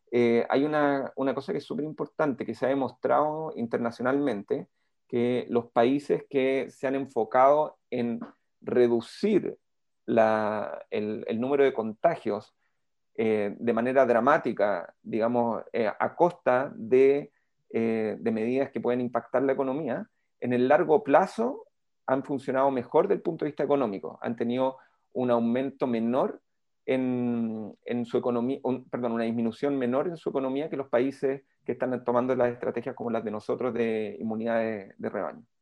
hay una cosa que es súper importante, que se ha demostrado internacionalmente, que los países que se han enfocado en reducir el número de contagios de manera dramática, digamos, a costa de medidas que pueden impactar la economía, en el largo plazo han funcionado mejor desde el punto de vista económico, han tenido un aumento menor en su economía, perdón, una disminución menor en su economía que los países que están tomando las estrategias como las de nosotros de inmunidad de rebaño.